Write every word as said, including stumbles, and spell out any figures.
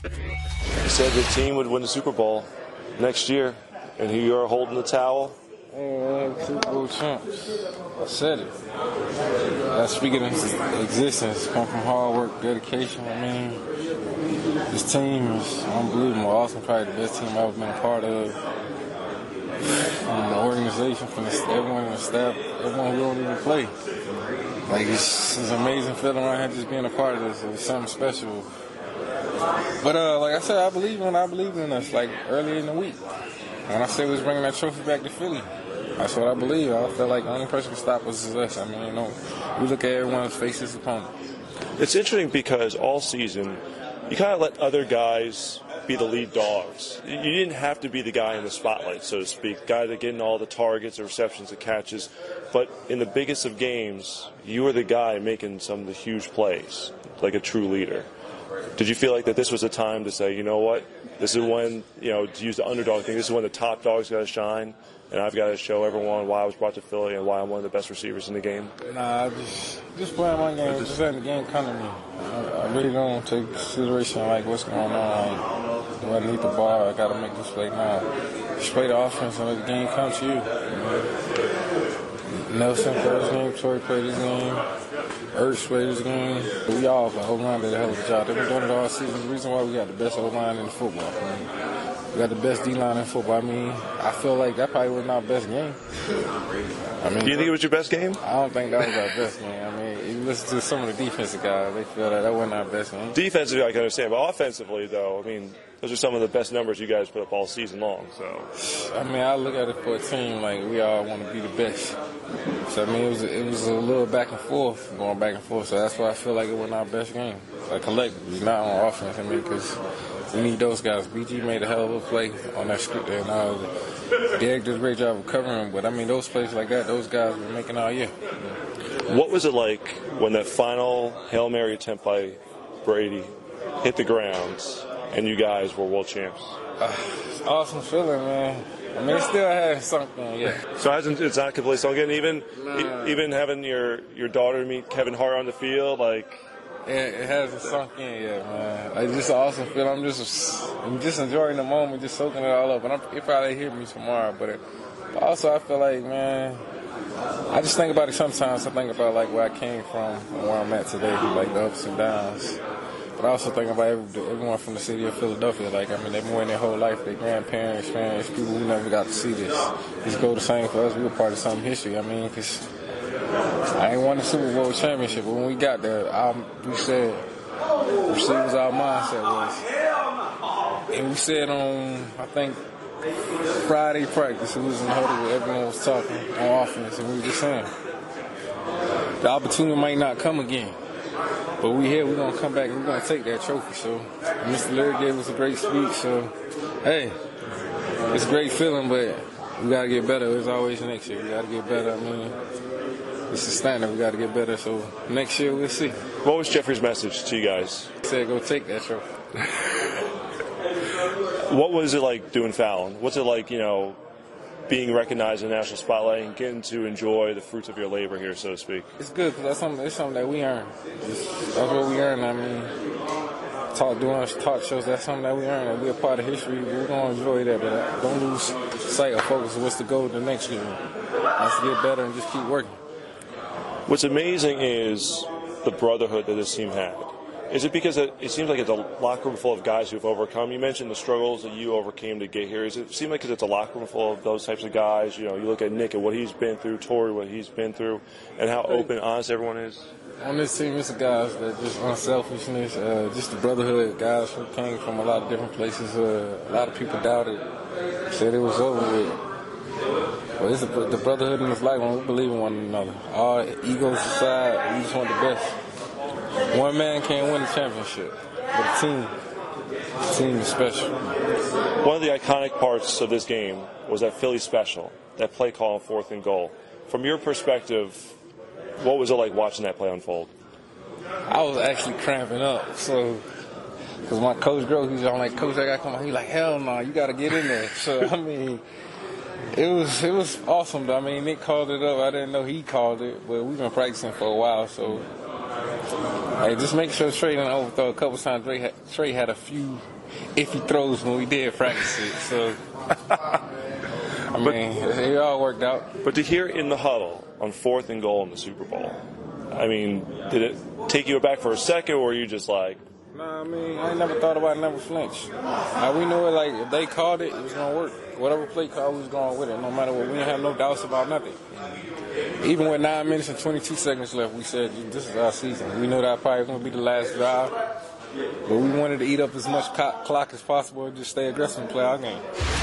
He said the team would win the Super Bowl next year, and here you are holding the towel. Hey man, Super Bowl champs. I said it. That speaking of existence, come from hard work, dedication. I mean, this team is unbelievable, awesome, probably the best team I've ever been a part of. From the organization, from the, everyone in the staff, everyone who don't even play. Like, it's, it's an amazing feeling around here just being a part of this. It's something special. But uh, like I said, I believe in I believe in us, like, early in the week. When I said we was bringing that trophy back to Philly, that's what I believe. I feel like the only person who can stop us is us. I mean, you know, we look at everyone's faces opponent. It's interesting because all season, you kind of let other guys be the lead dogs. You didn't have to be the guy in the spotlight, so to speak, guy that getting all the targets, the receptions, the catches. But in the biggest of games, you were the guy making some of the huge plays, like a true leader. Did you feel like that this was a time to say, you know what, this is when, you know, to use the underdog thing, this is when the top dogs got to shine, and I've got to show everyone why I was brought to Philly and why I'm one of the best receivers in the game? Nah, I just just playing my game, just letting the game come to me. I, I really don't take consideration like what's going on. Like, do I need the ball? I got to make this play now. Just play the offense and let the game come to you. You know? Nelson played his game, Torrey played his game, Ertz played his game. We all, the whole line did a hell of a job. They've been doing it all season. The reason why we got the best O-line in football. I mean, we got the best D-line in football. I mean, I feel like that probably wasn't our best game. I mean, do you think it was your best game? I don't think that was our best game. I mean, you listen to some of the defensive guys, they feel that that wasn't our best game. Defensively, I can understand, but offensively, though, I mean, those are some of the best numbers you guys put up all season long. So, I mean, I look at it for a team like we all want to be the best. So I mean, it was it was a little back and forth, going back and forth. So that's why I feel like it wasn't our best game, like collectively, not on offense. I mean, because we need those guys. B G made a hell of a play on that script there, and uh, Derek did a great job of covering. But I mean, those plays like that, those guys were making all year. What was it like when that final Hail Mary attempt by Brady hit the ground and you guys were world champs? Uh, awesome feeling, man. I mean, it still has something, yeah. So it hasn't, it's not completely sunk in? Even nah. e- even having your, your daughter meet Kevin Hart on the field, like... Yeah, it hasn't sunk in yet, man. It's just an awesome feeling. I'm just I'm just enjoying the moment, just soaking it all up. And I'm, it probably hear me tomorrow, but, it, but also I feel like, man, I just think about it sometimes. I think about, like, where I came from and where I'm at today, like the ups and downs. But I also think about every, everyone from the city of Philadelphia. Like, I mean, they've been waiting their whole life, their grandparents, parents, people who never got to see this. This go the same for us. We were part of some history. I mean, because I ain't won the Super Bowl championship, but when we got there, our, we said, we said was our mindset was. And we said on, I think, Friday practice, it was in the huddle where everyone was talking on offense, and we were just saying, the opportunity might not come again. But we here, we're going to come back and we're going to take that trophy. So Mister Leary gave us a great speech. So, hey, it's a great feeling, but we got to get better. There's always next year. We got to get better. I mean, it's a standard. We got to get better. So next year, we'll see. What was Jeffrey's message to you guys? He said, go take that trophy. What was it like doing Fallon? What's it like, you know, being recognized in the national spotlight and getting to enjoy the fruits of your labor here, so to speak? It's good because that's something, it's something that we earn. It's, that's what we earn. I mean, talk, doing talk shows, that's something that we earn. And we're a part of history. We're going to enjoy that, but don't lose sight or focus of what's the goal the next year. That's to get better and just keep working. What's amazing is the brotherhood that this team had. Is it because it, it seems like it's a locker room full of guys who've overcome? You mentioned the struggles that you overcame to get here. Does it seem like because it's a locker room full of those types of guys? You know, you look at Nick and what he's been through, Torrey, what he's been through, and how open, honest everyone is? On this team, it's the guys that just unselfishness, uh, just the brotherhood, guys who came from a lot of different places. Uh, a lot of people doubted, said it was over with. But it's the, the brotherhood in this life when we believe in one another. All egos aside, we just want the best. One man can't win the championship, but a team, the team is special. One of the iconic parts of this game was that Philly special, that play call on fourth and goal. From your perspective, what was it like watching that play unfold? I was actually cramping up, so because my coach Groh, he's on like, Coach, I got to come on. He's like, hell no, you got to get in there. So I mean, it was it was awesome. I mean, Nick called it up. I didn't know he called it, but we've been practicing for a while, so. Hey, just make sure Trey didn't overthrow a couple times. Trey had, Trey had a few iffy throws when we did practice it. So, I mean, but, it all worked out. But to hear it in the huddle on fourth and goal in the Super Bowl, I mean, did it take you aback for a second, or were you just like... Nah, I mean, I ain't never thought about it, never flinch. Now, we knew it, like, if they called it, it was going to work. Whatever play call, we was going with it, no matter what. We didn't have no doubts about nothing. Even with nine minutes and twenty-two seconds left, we said, this is our season. We knew that probably was going to be the last drive, but we wanted to eat up as much clock as possible and just stay aggressive and play our game.